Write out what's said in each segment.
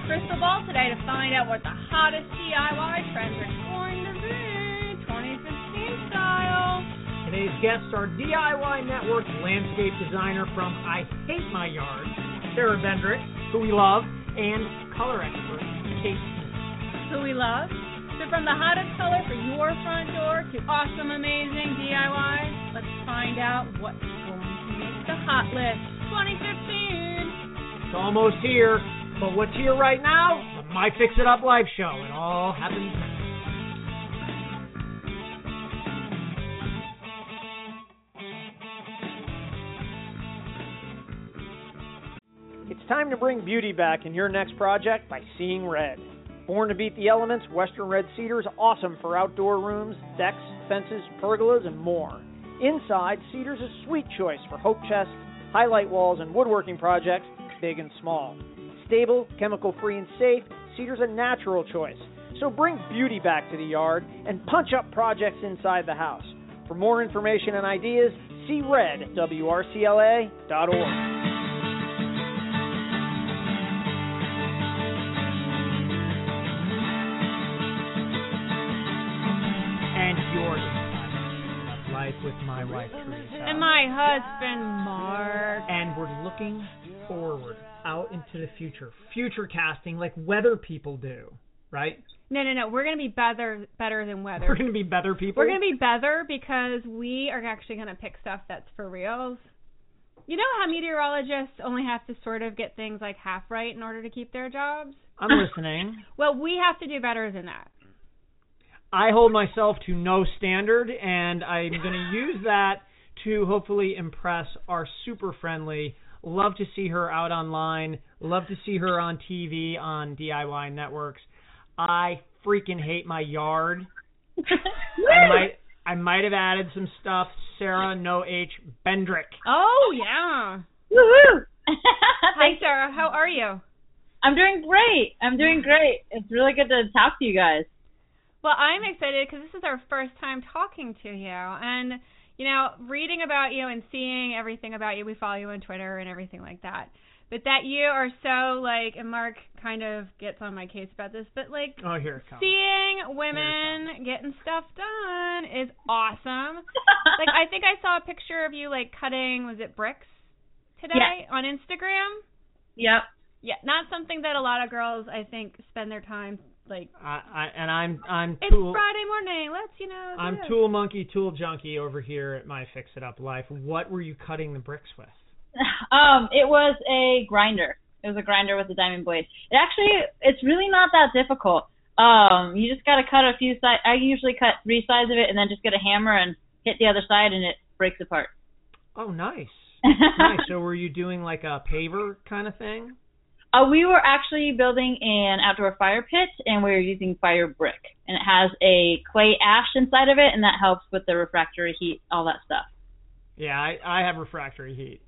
crystal ball today to find out what the hottest DIY trends are going to be 2015 style. Today's guests are DIY Network landscape designer from I Hate My Yard, Sarah Vendrick, who we love, and color expert, Kate Smith. Who we love. So from the hottest color for your front door to awesome, amazing DIY, let's find out what's going to make the hot list 2015. It's almost here, but what's here right now? The My Fix It Up live show. It all happens now. It's time to bring beauty back in your next project by Seeing Red. Born to beat the elements, Western Red Cedar is awesome for outdoor rooms, decks, fences, pergolas, and more. Inside, Cedar's a sweet choice for hope chests, highlight walls, and woodworking projects, big and small. Stable, chemical-free, and safe, Cedar's a natural choice. So bring beauty back to the yard and punch up projects inside the house. For more information and ideas, see red at WRCLA.org. And you're in Life with my wife, Teresa. And my husband, Mark. And we're looking forward out into the future. Future casting like weather people do, right? No. We're going to be better than weather. We're going to be better people? We're going to be better because we are actually going to pick stuff that's for reals. You know how meteorologists only have to sort of get things like half right in order to keep their jobs? I'm listening. Well, we have to do better than that. I hold myself to no standard, and I'm going to use that to hopefully impress our super friendly. Love to see her out online. Love to see her on TV on DIY networks. I freaking hate my yard. I might have added some stuff. Sarah No H Bendrick. Oh yeah. Woohoo! Hi Sarah, how are you? I'm doing great. It's really good to talk to you guys. Well, I'm excited because this is our first time talking to you. And, you know, reading about you and seeing everything about you, we follow you on Twitter and everything like that. But that you are so, like, and Mark kind of gets on my case about this, but, like, oh, here it comes. Seeing women getting stuff done is awesome. Like, I think I saw a picture of you, like, cutting, was it bricks today on Instagram? Yep. Yeah, not something that a lot of girls, I think, spend their time like I'm it's tool, Friday morning. Let's I'm tool monkey, tool junkie over here at My Fix It Up Life. What were you cutting the bricks with? It was a grinder. It was a grinder with a diamond blade. It's really not that difficult. You just got to cut a few sides. I usually cut 3 sides of it and then just get a hammer and hit the other side and it breaks apart. Oh, nice. Nice. So were you doing like a paver kind of thing? We were actually building an outdoor fire pit, and we were using fire brick. And it has a clay ash inside of it, and that helps with the refractory heat, all that stuff. Yeah, I have refractory heat.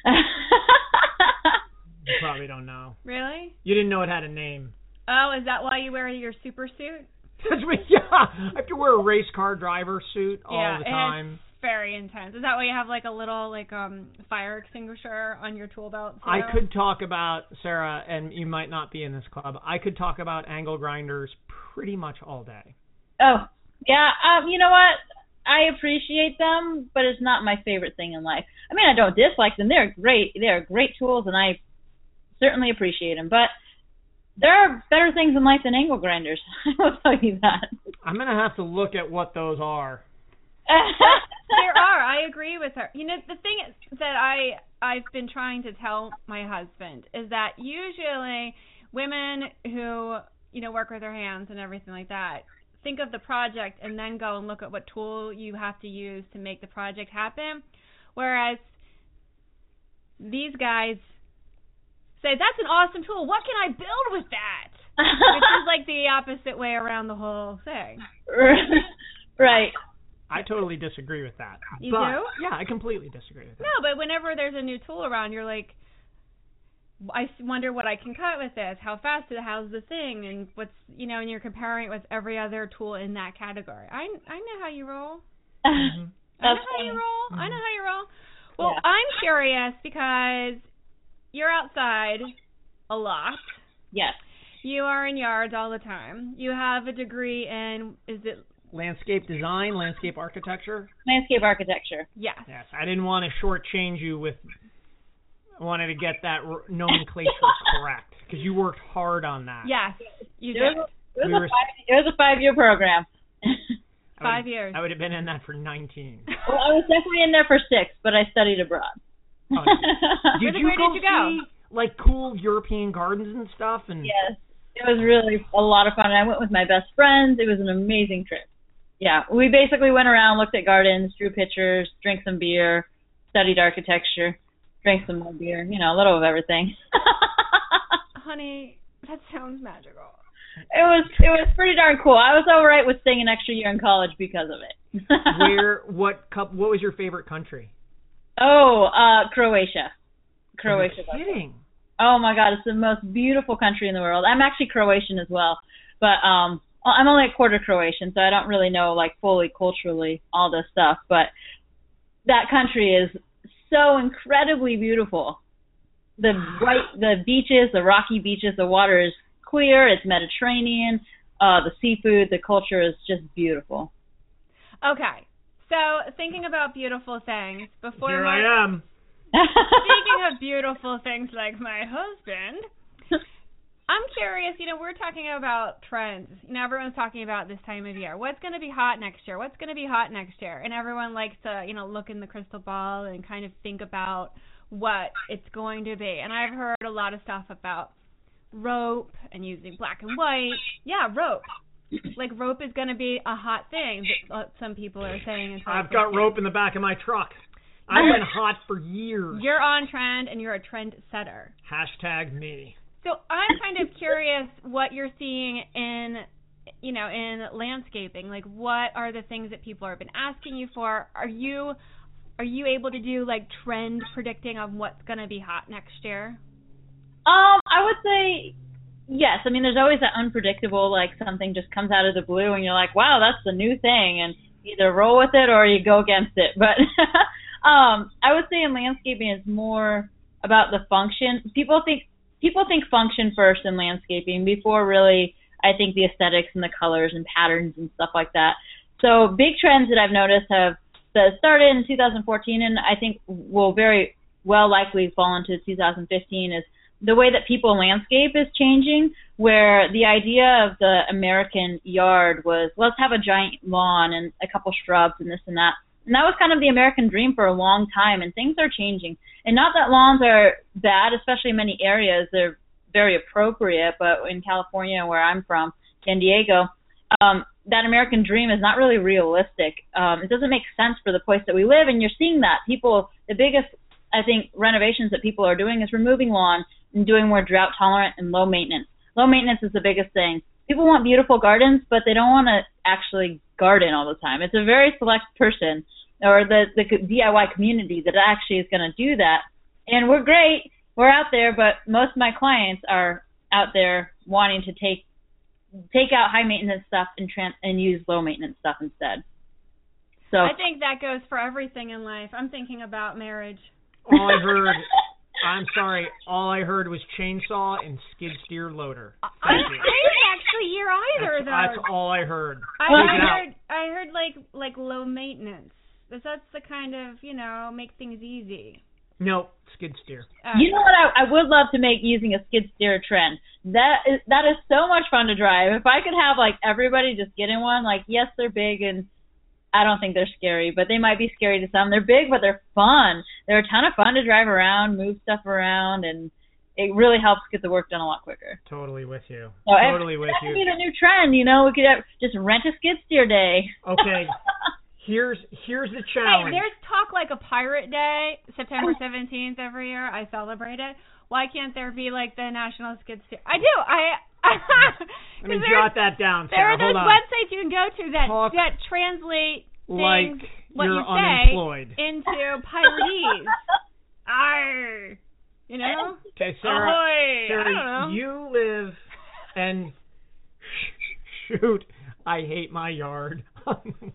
You probably don't know. Really? You didn't know it had a name. Oh, is that why you wear your super suit? Yeah, I have to wear a race car driver suit all the time. It's very intense. Is that why you have like a little fire extinguisher on your tool belt? I could talk about, Sarah, and you might not be in this club, I could talk about angle grinders pretty much all day. Oh, yeah. You know what? I appreciate them, but it's not my favorite thing in life. I mean, I don't dislike them. They're great. They're great tools, and I certainly appreciate them. But there are better things in life than angle grinders. I will tell you that. I'm going to have to look at what those are. There are. I agree with her. You know, the thing is that I've been trying to tell my husband is that usually women who, you know, work with their hands and everything like that think of the project and then go and look at what tool you have to use to make the project happen. Whereas these guys say, that's an awesome tool. What can I build with that? Which is like the opposite way around the whole thing. Right. I totally disagree with that. You do? Yeah, I completely disagree with that. No, but whenever there's a new tool around, you're like, I wonder what I can cut with this. How fast it? How's the thing? And what's, you know, and you're comparing it with every other tool in that category. I know how you roll. Mm-hmm. I know how you roll. Mm-hmm. I know how you roll. Well, yeah. I'm curious because you're outside a lot. Yes. You are in yards all the time. You have a degree in, is it landscape design, landscape architecture? Landscape architecture. Yes. Yes. I didn't want to shortchange you with. I wanted to get that nomenclature correct because you worked hard on that. Yes, you did. It was a 5-year program. 5 years. I would have been in that for 19. Well, I was definitely in there for 6, but I studied abroad. Oh, did you go see like cool European gardens and stuff? And yes, it was really a lot of fun. I went with my best friends. It was an amazing trip. Yeah, we basically went around, looked at gardens, drew pictures, drank some beer, studied architecture, drank some more beer. You know, a little of everything. Honey, that sounds magical. It was pretty darn cool. I was all right with staying an extra year in college because of it. What was your favorite country? Oh, Croatia. Croatia. Are you kidding? Oh my God, it's the most beautiful country in the world. I'm actually Croatian as well, but I'm only a quarter Croatian, so I don't really know like fully culturally all this stuff. But that country is so incredibly beautiful. The beaches, the rocky beaches, the water is clear. It's Mediterranean. The seafood, the culture is just beautiful. Okay, so thinking about beautiful things before Here I am. Speaking of beautiful things like my husband, I'm curious, we're talking about trends. Everyone's talking about this time of year. What's going to be hot next year? What's going to be hot next year? And everyone likes to, look in the crystal ball and kind of think about what it's going to be. And I've heard a lot of stuff about rope and using black and white. Yeah, rope. Like rope is going to be a hot thing that some people are saying. I've got rope in the back of my truck. I've been hot for years. You're on trend, and you're a trend setter. Hashtag me. So I'm kind of curious what you're seeing in landscaping. Like, what are the things that people have been asking you for? Are you able to do like trend predicting of what's going to be hot next year? I would say yes. I mean, there's always that unpredictable, like something just comes out of the blue, and you're like, wow, that's the new thing, and either roll with it or you go against it. But I would say in landscaping it's more about the function. People think function first in landscaping before really, I think, the aesthetics and the colors and patterns and stuff like that. So big trends that I've noticed that started in 2014 and I think will very well likely fall into 2015 is the way that people landscape is changing, where the idea of the American yard was, let's have a giant lawn and a couple shrubs and this and that. And that was kind of the American dream for a long time, and things are changing. And not that lawns are bad, especially in many areas. They're very appropriate, but in California, where I'm from, San Diego, that American dream is not really realistic. It doesn't make sense for the place that we live, and you're seeing that. The biggest, I think, renovations that people are doing is removing lawn and doing more drought-tolerant and low maintenance. Low maintenance is the biggest thing. People want beautiful gardens, but they don't want to actually garden all the time. It's a very select person or the DIY community that actually is going to do that. And we're great. We're out there, but most of my clients are out there wanting to take out high-maintenance stuff and use low-maintenance stuff instead. So I think that goes for everything in life. I'm thinking about marriage. All I heard was chainsaw and skid steer loader. I didn't actually hear either of those. That's all I heard. I heard like low maintenance. That's the kind of, make things easy. No, skid steer. You know what? I would love to make using a skid steer a trend. That is so much fun to drive. If I could have like everybody just get in one, like yes, they're big and I don't think they're scary, but they might be scary to some. They're big, but they're fun. They're a ton of fun to drive around, move stuff around, and it really helps get the work done a lot quicker. Totally with you. So totally with you. That could be the new trend, We could just rent a skid steer day. Okay. Here's the challenge. Hey, there's Talk Like a Pirate Day, September 17th every year. I celebrate it. Why can't there be like the National Skid Steer? I do. Let me jot that down, Sarah. There are those websites you can go to that translate like things, what you're you unemployed. say, into piratese. Arr. Okay, Sarah. Ahoy. Sarah, I don't know. you live and shoot, I hate my yard on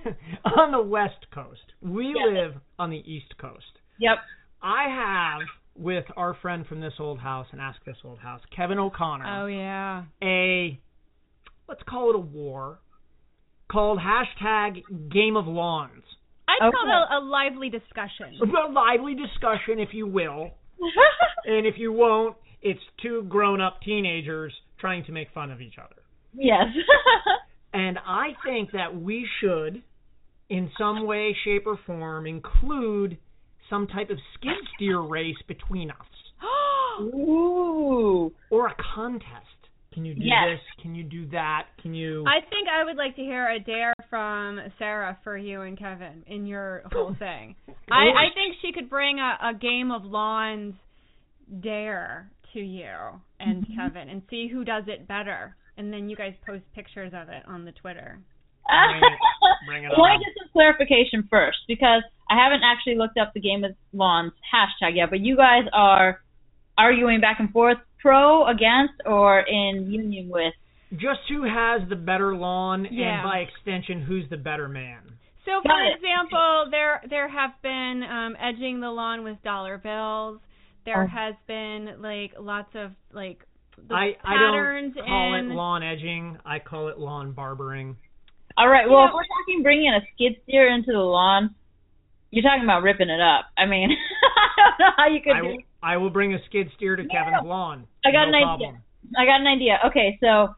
the West Coast. We live on the East Coast. Yep. I have with our friend from This Old House and Ask This Old House, Kevin O'Connor. Oh, yeah. Let's call it a war, called #Game of Lawns. I'd call it a lively discussion. A lively discussion, if you will. And if you won't, it's two grown-up teenagers trying to make fun of each other. Yes. And I think that we should, in some way, shape, or form, include some type of skid steer race between us. Ooh. Or a contest. Can you do this? Can you do that? Can you... I think I would like to hear a dare from Sarah for you and Kevin in your whole thing. I think she could bring a Game of Lawns dare to you and Kevin and see who does it better. And then you guys post pictures of it on the Twitter. Bring it I want on. to get some clarification first, because I haven't actually looked up the Game of Lawns hashtag yet, but you guys are arguing back and forth, pro, against, or in union with? Just who has the better lawn, Yeah. and by extension, who's the better man. So, for example, there have been edging the lawn with dollar bills. There has been like lots of like the patterns. I don't call it lawn edging. I call it lawn barbering. All right. Well, if we're talking bringing a skid steer into the lawn, you're talking about ripping it up. I mean, I don't know how you could do. I will bring a skid steer to Kevin's lawn. I got no an problem. idea. I got an idea. Okay, so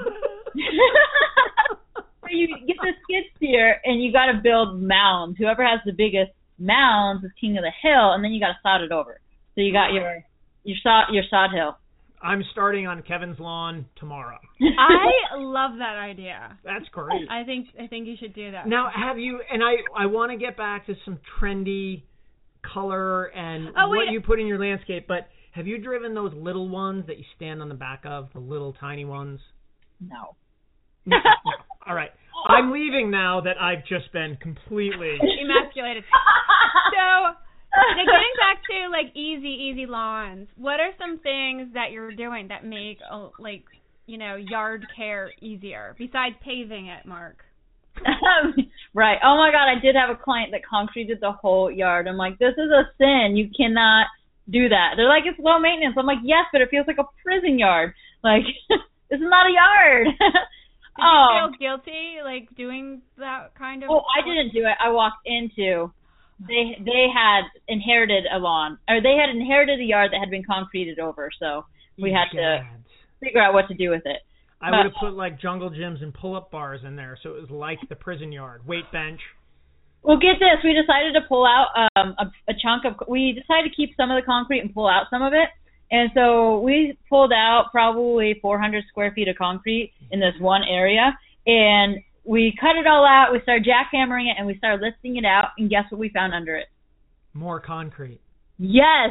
you get the skid steer and you got to build mounds. Whoever has the biggest mounds is king of the hill, and then you got to sod it over. So you got your sod hill. I'm starting on Kevin's lawn tomorrow. I love that idea. That's great. I think you should do that. Now, have you? And I want to get back to some trendy color and what you put in your landscape, but have you driven those little ones that you stand on the back of, the little tiny ones? No. No. All right. I'm leaving now that I've just been completely emasculated. So, now getting back to like easy lawns, what are some things that you're doing that make yard care easier besides paving it, Mark? Right. Oh my God, I did have a client that concreted the whole yard. I'm like, this is a sin. You cannot do that. They're like, it's low maintenance. I'm like, yes, but it feels like a prison yard. Like, this is not a yard. Did you feel guilty, like, doing that kind of... Oh, I didn't do it. I walked into... They had inherited a lawn. Or they had inherited a yard that had been concreted over, so we had to figure out what to do with it. I would have put, like, jungle gyms and pull-up bars in there, so it was like the prison yard. Weight bench. Well, get this. We decided to pull out a chunk of... We decided to keep some of the concrete and pull out some of it. And so we pulled out probably 400 square feet of concrete in this one area. And we cut it all out. We started jackhammering it, and we started lifting it out. And guess what we found under it? More concrete. Yes.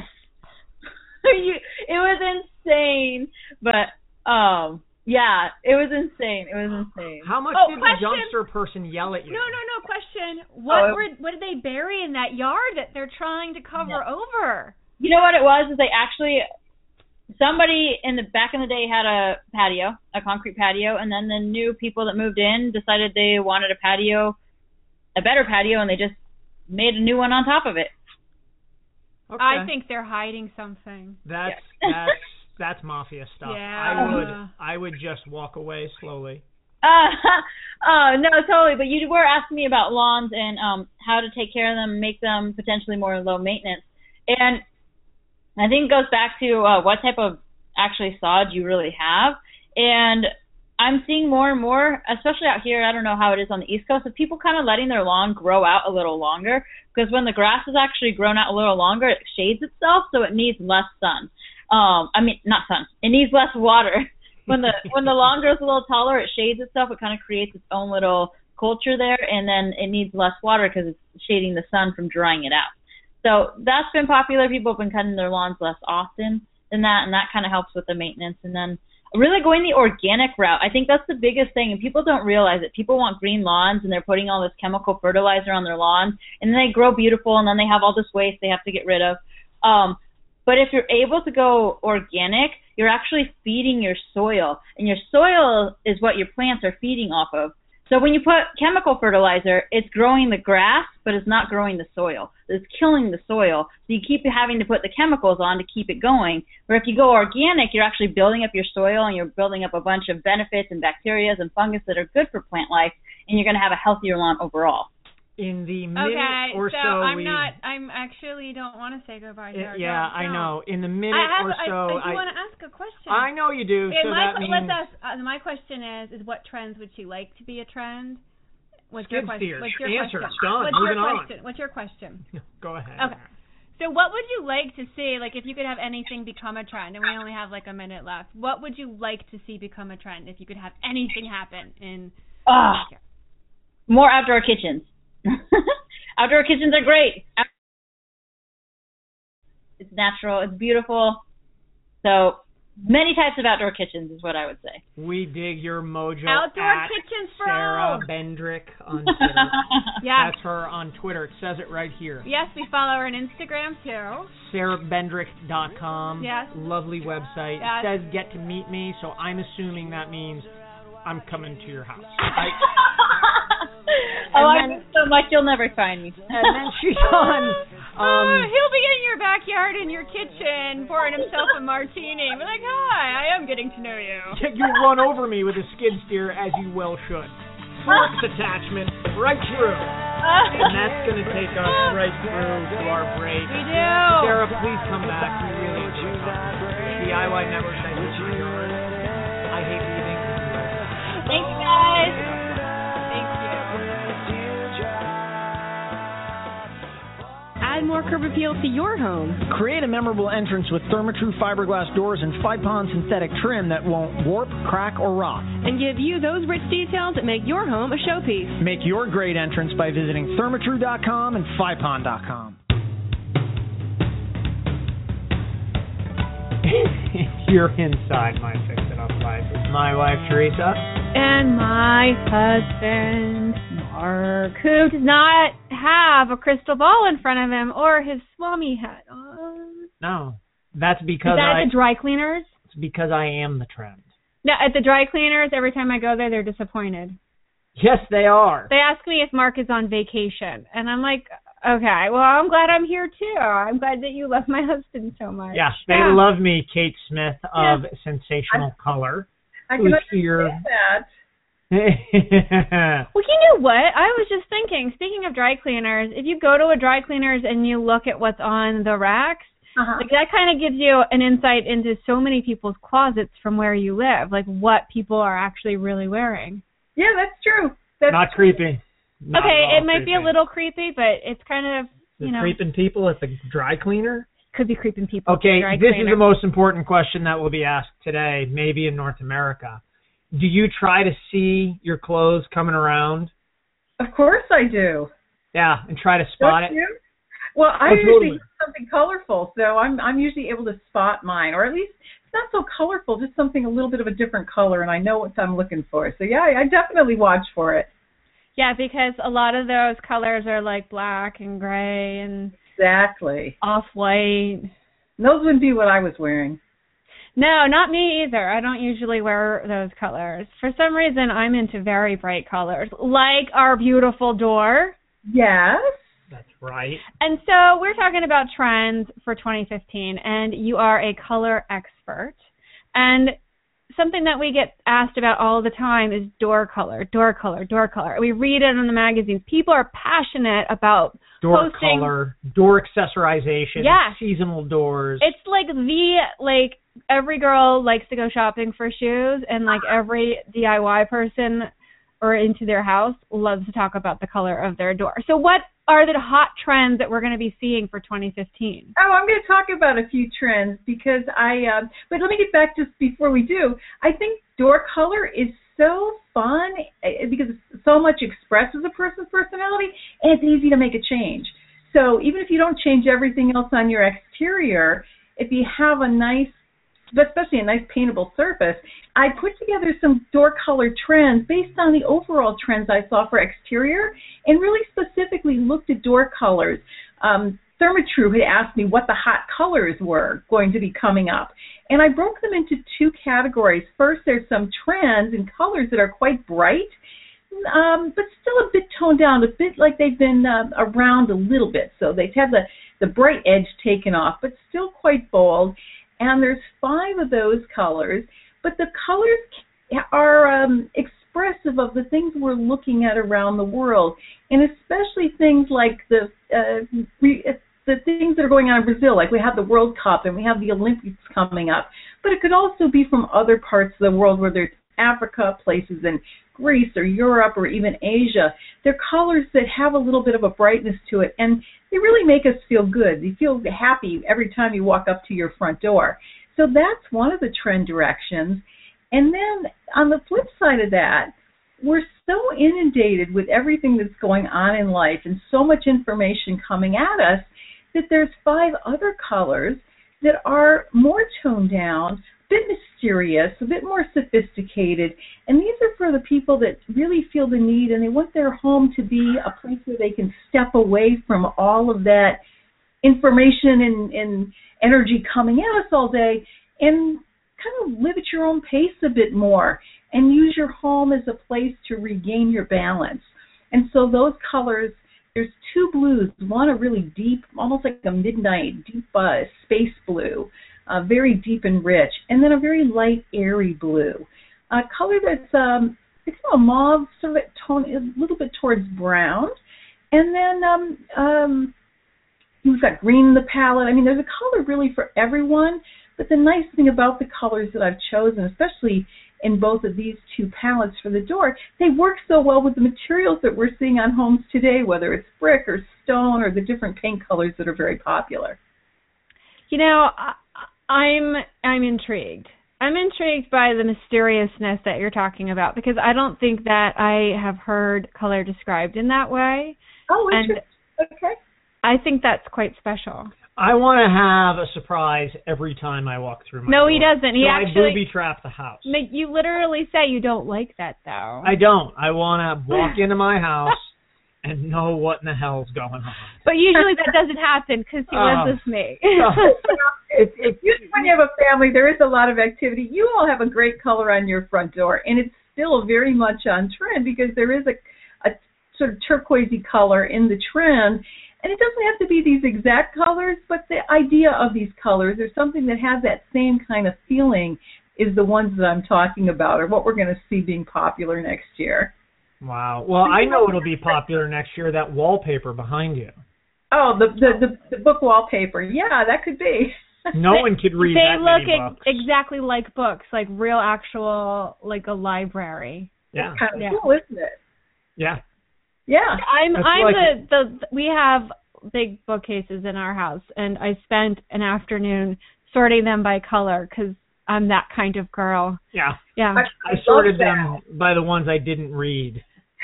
It was insane. But, yeah, it was insane. It was insane. How much did the dumpster person yell at you? No, question. What did they bury in that yard that they're trying to cover over? You know what it was? Is they actually... Somebody back in the day had a patio, a concrete patio, and then the new people that moved in decided they wanted a better patio, and they just made a new one on top of it. Okay. I think they're hiding something. That's mafia stuff. Yeah. I would just walk away slowly. No, totally. But you were asking me about lawns and how to take care of them, make them potentially more low maintenance, and I think it goes back to what type of actually sod you really have. And I'm seeing more and more, especially out here, I don't know how it is on the East Coast, of people kind of letting their lawn grow out a little longer, because when the grass is actually grown out a little longer, it shades itself, so it needs less sun. Not sun. It needs less water. When the lawn grows a little taller, it shades itself. It kind of creates its own little culture there, and then it needs less water because it's shading the sun from drying it out. So that's been popular. People have been cutting their lawns less often than that, and that kind of helps with the maintenance. And then really going the organic route, I think that's the biggest thing, and people don't realize it. People want green lawns, and they're putting all this chemical fertilizer on their lawns, and then they grow beautiful, and then they have all this waste they have to get rid of. But if you're able to go organic, you're actually feeding your soil, and your soil is what your plants are feeding off of. So when you put chemical fertilizer, it's growing the grass, but it's not growing the soil. It's killing the soil. So you keep having to put the chemicals on to keep it going. Where if you go organic, you're actually building up your soil and you're building up a bunch of benefits and bacteria and fungus that are good for plant life, and you're going to have a healthier lawn overall. In the minute or so, I actually don't want to say goodbye to our yeah, dog. I know. In the minute or so, I want to ask a question. I know you do. Okay, so that means my question is what trends would she like to be a trend? What's Skid your question? steers. What's your Answer. question? Done. What's Moving your on. question? What's your question? Go ahead. Okay. So what would you like to see, like if you could have anything become a trend, and we only have like a minute left, what would you like to see become a trend if you could have anything happen in more outdoor kitchens. Outdoor kitchens are great. It's natural. It's beautiful. So many types of outdoor kitchens is what I would say. We dig your mojo. Outdoor kitchens, bro. Sarah Bendrick on Twitter. Yeah. That's her on Twitter. It says it right here. Yes, we follow her on Instagram too. SarahBendrick.com. Yes. Lovely website. Yes. It says get to meet me, so I'm assuming that means I'm coming to your house. I miss so much you'll never find me. And then she's on. He'll be in your backyard in your kitchen pouring himself a martini. We're like, hi, I am getting to know you. You'll run over me with a skid steer, as you well should. Forks attachment right through. And that's going to take us right through to our break. We do. Sarah, please come back. We really enjoyed talking. DIY Network, I hate yours. I hate leaving. Thank you, guys. Add more curb appeal to your home. Create a memorable entrance with Therma-Tru fiberglass doors and 5-pond synthetic trim that won't warp, crack, or rot. And give you those rich details that make your home a showpiece. Make your great entrance by visiting Therma-Tru.com and 5pond.com. You're inside my Fix It Up life. It's my wife, Teresa. And my husband, Mark, who does not have a crystal ball in front of him or his Swami hat on. No, that's because Is that at the dry cleaners? It's because I am the trend. No, at the dry cleaners, every time I go there, they're disappointed. Yes, they are. They ask me if Mark is on vacation, and I'm like, okay, well, I'm glad I'm here, too. I'm glad that you love my husband so much. Yeah, they love me, Kate Smith of Sensational Color. I can understand that. Well, you know what? I was just thinking, speaking of dry cleaners, if you go to a dry cleaners and you look at what's on the racks, like that kind of gives you an insight into so many people's closets from where you live, like what people are actually really wearing. Yeah, that's true. That's not creepy. Not okay, it might creepy. be a little creepy, but it's kind of, creeping people at the dry cleaner? Could be creeping people Okay, at the dry this cleaner. is the most important question that will be asked today, maybe in North America. Do you try to see your clothes coming around? Of course I do. Yeah, and try to spot Don't it? you? Well, I usually totally. use something colorful, so I'm usually able to spot mine, or at least it's not so colorful, just something a little bit of a different color, and I know what I'm looking for. So yeah, I definitely watch for it. Yeah, because a lot of those colors are like black and gray and Exactly. off-white. Those wouldn't be what I was wearing. No, not me either. I don't usually wear those colors. For some reason, I'm into very bright colors, like our beautiful door. Yes. That's right. And so we're talking about trends for 2015, and you are a color expert. And something that we get asked about all the time is door color, door color, door color. We read it in the magazines. People are passionate about door posting color, door accessorization, seasonal doors. It's like every girl likes to go shopping for shoes, and like every DIY person or into their house loves to talk about the color of their door. So what are the hot trends that we're going to be seeing for 2015? Oh, I'm going to talk about a few trends because but let me get back just before we do. I think door color is so fun because so much expresses a person's personality, and it's easy to make a change. So even if you don't change everything else on your exterior, if you have especially a nice paintable surface, I put together some door color trends based on the overall trends I saw for exterior and really specifically looked at door colors. Therma-Tru had asked me what the hot colors were going to be coming up, and I broke them into two categories. First, there's some trends and colors that are quite bright, but still a bit toned down, a bit like they've been around a little bit. So they have the bright edge taken off, but still quite bold. And there's 5 of those colors, but the colors are expressive of the things we're looking at around the world, and especially things like the things that are going on in Brazil, like we have the World Cup and we have the Olympics coming up. But it could also be from other parts of the world, where there's Africa, places in Greece or Europe or even Asia. They're colors that have a little bit of a brightness to it, and they really make us feel good. You feel happy every time you walk up to your front door. So that's one of the trend directions. And then on the flip side of that, we're so inundated with everything that's going on in life and so much information coming at us that there's 5 other colors that are more toned down, a bit mysterious, a bit more sophisticated. And these are for the people that really feel the need, and they want their home to be a place where they can step away from all of that information and energy coming at us all day, and kind of live at your own pace a bit more and use your home as a place to regain your balance. And so those colors, there's 2 blues, one a really deep, almost like a midnight, deep space blue, very deep and rich, and then a very light, airy blue. A color that's it's a mauve sort of tone, a little bit towards brown. And then we've got green in the palette. I mean, there's a color really for everyone. But the nice thing about the colors that I've chosen, especially in both of these 2 palettes for the door, they work so well with the materials that we're seeing on homes today, whether it's brick or stone or the different paint colors that are very popular. You know, I'm intrigued. I'm intrigued by the mysteriousness that you're talking about, because I don't think that I have heard color described in that way. Oh, interesting. Okay. I think that's quite special. I want to have a surprise every time I walk through my door. No, he doesn't. He actually I booby-trap the house. You literally say you don't like that, though. I don't. I want to walk into my house and know what in the hell's going on. But usually that doesn't happen because he lives with me. Usually when you have a family, there is a lot of activity. You all have a great color on your front door, and it's still very much on trend because there is a sort of turquoisey color in the trend. And it doesn't have to be these exact colors, but the idea of these colors or something that has that same kind of feeling is the ones that I'm talking about, or what we're going to see being popular next year. Wow. Well, I know it'll be popular next year, that wallpaper behind you. Oh, the book wallpaper. Yeah, that could be. No one could read that many books. They look exactly like books, like real actual, like a library. Yeah. It's kind of cool, isn't it? Yeah. Yeah. We have big bookcases in our house, and I spent an afternoon sorting them by color because I'm that kind of girl. Yeah. Yeah. I sorted them by the ones I didn't read.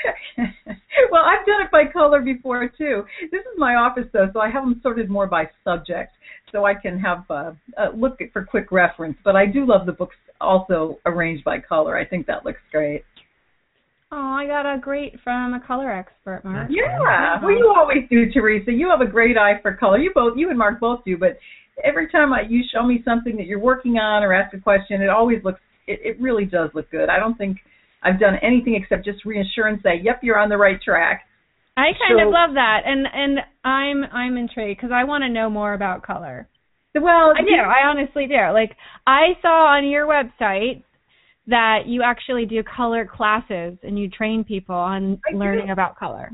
Well, I've done it by color before, too. This is my office, though, so I have them sorted more by subject, so I can have look for quick reference. But I do love the books also arranged by color. I think that looks great. Oh, I got a great from a color expert, Mark. Yeah, well, you always do, Teresa. You have a great eye for color. You and Mark both do. But every time you show me something that you're working on or ask a question, it always looks. It really does look good. I don't think I've done anything except just reassurance that, yep, you're on the right track. I kind of love that, and I'm intrigued because I want to know more about color. Well, I do. I honestly do. Like, I saw on your website that you actually do color classes and you train people on learning about color.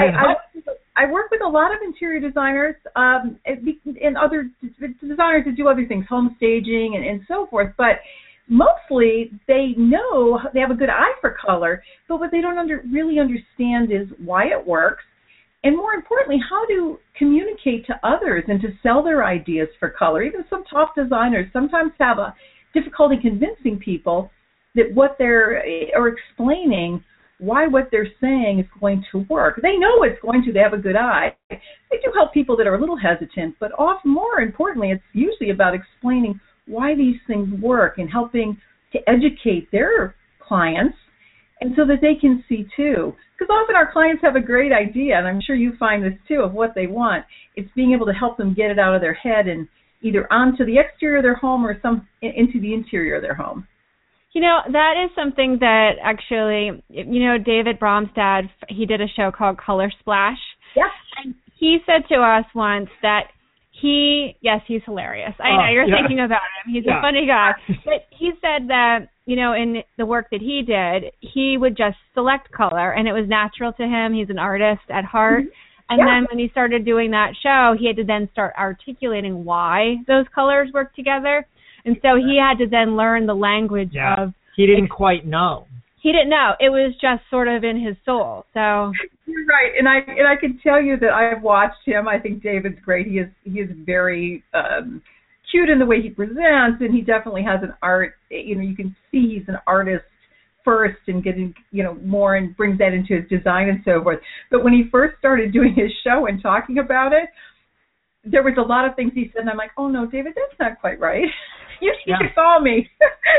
I work with a lot of interior designers and other designers that do other things, home staging and so forth, but mostly they know they have a good eye for color, but what they don't really understand is why it works, and more importantly, how to communicate to others and to sell their ideas for color. Even some top designers sometimes have a difficulty convincing people that what they're or explaining why what they're saying is going to work. They know it's going to. They have a good eye. They do help people that are a little hesitant, but often, more importantly, it's usually about explaining why these things work and helping to educate their clients, and so that they can see too. Because often our clients have a great idea, and I'm sure you find this too, of what they want. It's being able to help them get it out of their head and either onto the exterior of their home or into the interior of their home. You know, that is something that actually, David Bromstad, he did a show called Color Splash. Yep. And he said to us once that he's hilarious. I know you're thinking about him. He's a funny guy. But he said that, in the work that he did, he would just select color, and it was natural to him. He's an artist at heart. Mm-hmm. And then when he started doing that show, he had to then start articulating why those colors work together. And so he had to then learn the language of... He didn't quite know. He didn't know. It was just sort of in his soul. So you're right, and I can tell you that I've watched him. I think David's great. He is very cute in the way he presents, and he definitely has an art. You can see he's an artist first and getting more and brings that into his design and so forth. But when he first started doing his show and talking about it, there was a lot of things he said, and I'm like, oh no, David, that's not quite right. You need to call me.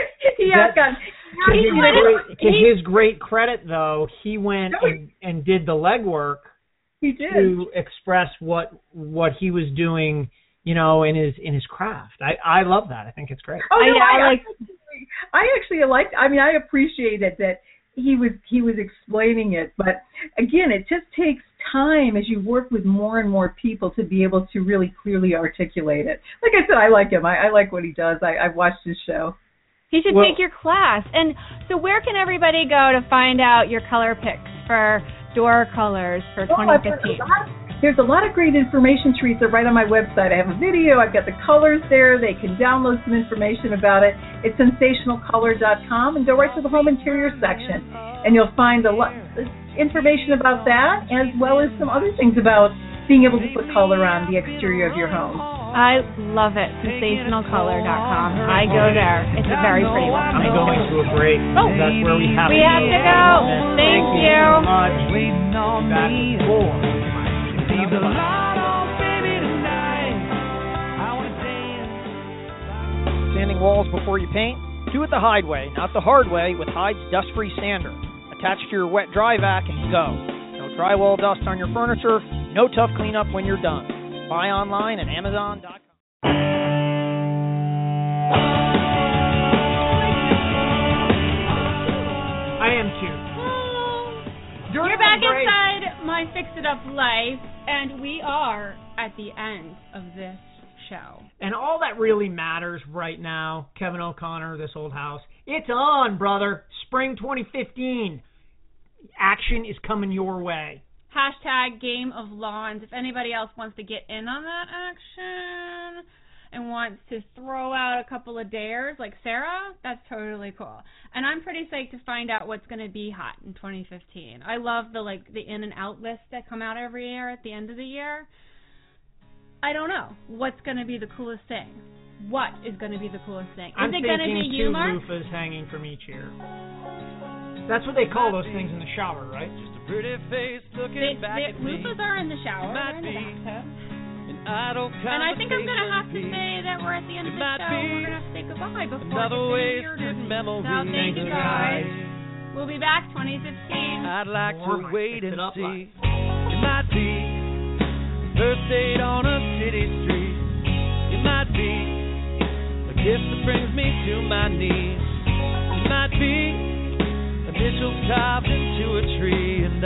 To his great credit, though, he went and did the legwork. He did to express what he was doing, in his craft. I love that. I think it's great. Oh no, I appreciated that he was explaining it, but again, it just takes time as you work with more and more people to be able to really clearly articulate it. Like I said, I like him. I like what he does. I've watched his show. He should take your class. And so where can everybody go to find out your color picks for door colors for 2015? There's a lot of great information, Teresa, right on my website. I have a video. I've got the colors there. They can download some information about it. It's sensationalcolor.com, and go right to the home interior section. And you'll find a lot of information about that, as well as some other things about being able to put color on the exterior of your home. I love it. Sensationalcolor.com. I go there. It's a very pretty one. I'm going to a break. Oh, that's where we have to go. Thank you. So much. Back at 4. Sanding walls before you paint? Do it the Hyde way, not the hard way, with Hyde's dust-free sander. Attach to your wet-dry vac and go. No drywall dust on your furniture, no tough cleanup when you're done. Buy online at Amazon.com. I am too. You're back inside my Fix It Up life, and we are at the end of this show. And all that really matters right now, Kevin O'Connor, This Old House, it's on, brother. Spring 2015. Action is coming your way. Hashtag Game of Lawns. If anybody else wants to get in on that action and wants to throw out a couple of dares like Sarah, that's totally cool. And I'm pretty psyched to find out what's going to be hot in 2015. I love the in and out lists that come out every year at the end of the year. I don't know what's going to be the coolest thing. What is going to be the coolest thing? I'm it going to be you, Mark? 2 loofahs hanging from each ear. That's what they call those things in the shower, right? Just a pretty face looking back at me. Loofahs are in the shower. They're in the bathtub. And I think I'm going to have to say that we're at the end of the show. We're going to have to say goodbye before another wasted memory. So thank you guys. We'll be back 2015. I'd like to wait and see. It might be first date on a city street. It might be a kiss that brings me to my knees. It might be initials carved into a tree, and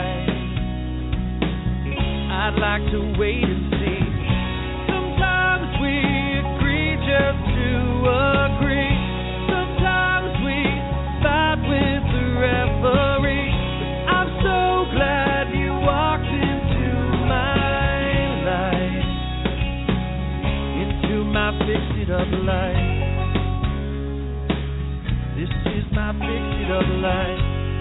I'd like to wait and see. Sometimes we agree just to agree. Sometimes we fight with the referee. But I'm so glad you walked into my life, into my fix-it-up life. This is my fix-it-up life.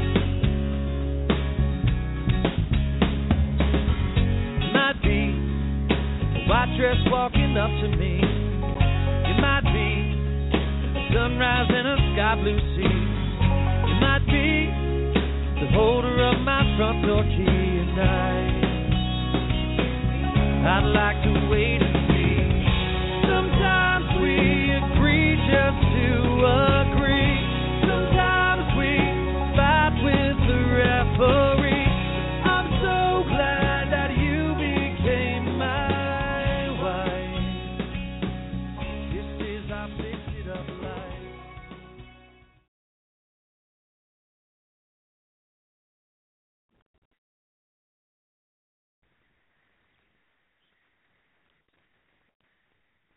Might be a white dress walking up to me. It might be a sunrise in a sky blue sea. It might be the holder of my front door key, and I'd like to wait